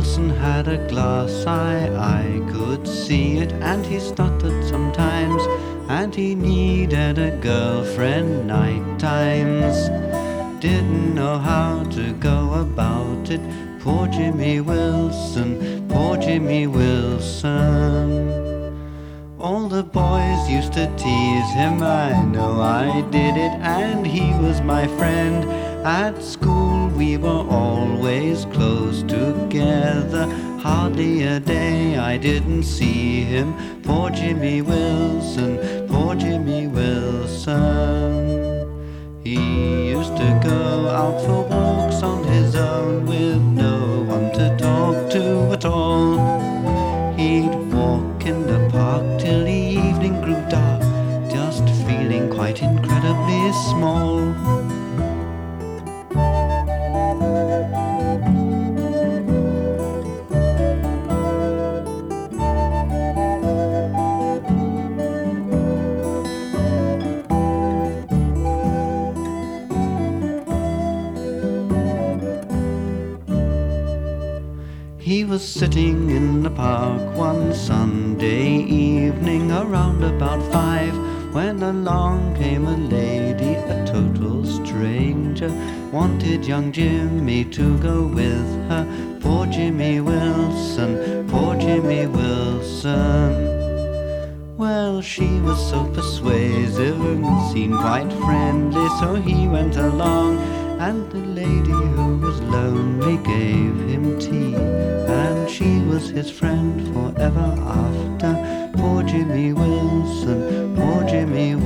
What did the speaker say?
Wilson had a glass eye, I could see it, and he stuttered sometimes, and he needed a girlfriend night times. Didn't know how to go about it, poor Jimmy Wilson, poor Jimmy Wilson. All the boys used to tease him, I know I did it, and he was my friend. At school we were always close together, hardly a day I didn't see him. Poor Jimmy Wilson, poor Jimmy Wilson. He used to go out for walks on his own with no one to talk to at all. He'd walk in the park till the evening grew dark, just feeling quite incredibly small. He was sitting in the park one Sunday evening around about 5, when along came a lady, a total stranger, wanted young Jimmy to go with her. Poor Jimmy Wilson, poor Jimmy Wilson. Well, she was so persuasive and seemed quite friendly, so he went along, and the lady who was lonely gave him tea, and she was his friend forever after. Poor Jimmy Wilson, poor Jimmy Wilson.